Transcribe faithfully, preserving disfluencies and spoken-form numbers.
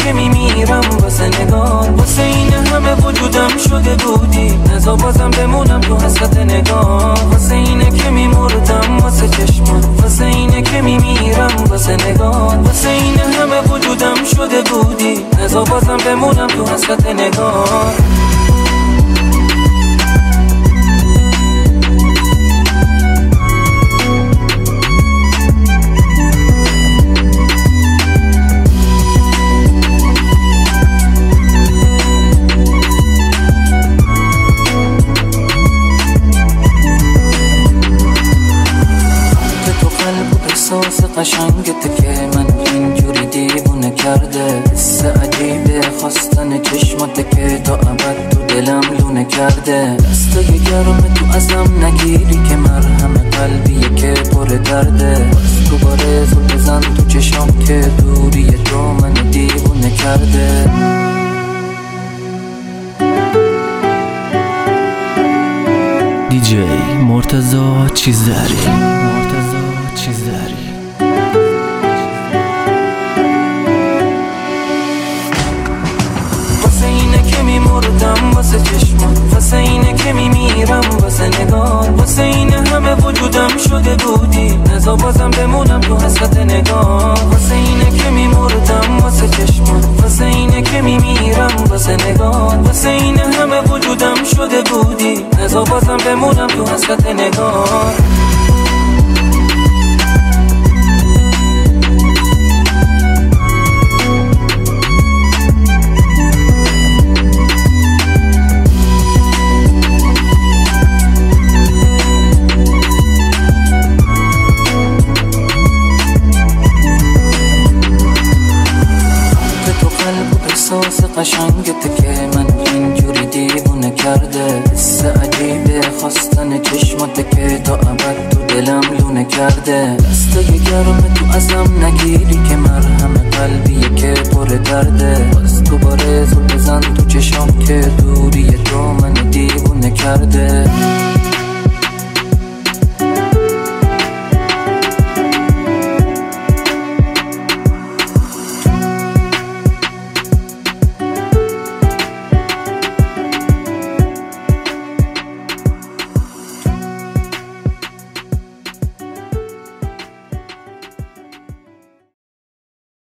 که میمیرم واسه نگاه، واسه این همه وجودم شده بودی، نزا بازم بمونم تو حسرت نگاه، واسه اینه که میمردم واسه چشمات، واسه اینه که میمیرم واسه نگاه، واسه این همه وجودم شده بودی، نزا بازم بمونم تو حسرت نگاه. احساس قشنگت که من اینجوری دیوونه کرده، حس عجیبه خواستن چشمات که تا ابد تو دلم لونه کرده، دستای گرم تو ازم نگیری که مرهم قلبیه که پر درده، باز دوباره زل بزن تو چشم که دوری تو من دیوونه کرده. دی جی مرتضی چیزداری، مرتضی چیزداری. واسه اینه که میمردم واسه چشمات، واسه اینه که میمیرم واسه نگاه، واسه این همه وجودم شده بودی، نزا بازم بمونم تو حسرت نگاه، واسه اینه که میمردم واسه چشمات، واسه اینه که میمیرم واسه نگاه، واسه این همه وجودم شده بودی، نزا بازم بمونم تو حسرت نگاه. احساس قشنگت که من اینجوری دیوونه کرده، حس عجیبه خواستن چشمات که تا ابد تو دلم لونه کرده، دستای گرم تو ازم نگیری که مرهم قلبیه که پر درده، باز دوباره زل بزن تو چشم که دوری تو من دیوونه کرده.